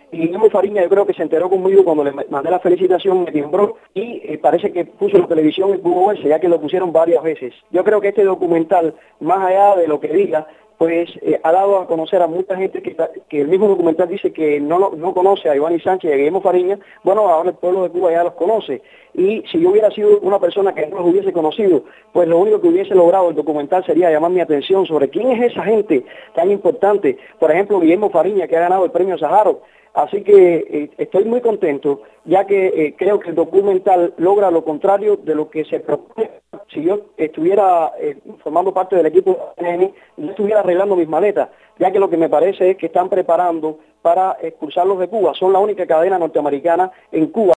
y Guillermo Fariña yo creo que se enteró conmigo cuando le mandé la felicitación, me timbró y parece que puso la televisión y pudo verse, ya que lo pusieron varias veces. Yo creo que este documental, más allá de lo que diga, pues ha dado a conocer a mucha gente que el mismo documental dice que no conoce a Iván Sánchez y a Guillermo Fariña. Bueno, ahora el pueblo de Cuba ya los conoce, y si yo hubiera sido una persona que no los hubiese conocido, pues lo único que hubiese logrado el documental sería llamar mi atención sobre quién es esa gente tan importante. Por ejemplo, Guillermo Fariña, que ha ganado el premio Sájarov. Así que estoy muy contento, ya que creo que el documental logra lo contrario de lo que se propone. Si yo estuviera formando parte del equipo de CNN, yo estuviera arreglando mis maletas, ya que lo que me parece es que están preparando para expulsarlos de Cuba. Son la única cadena norteamericana en Cuba.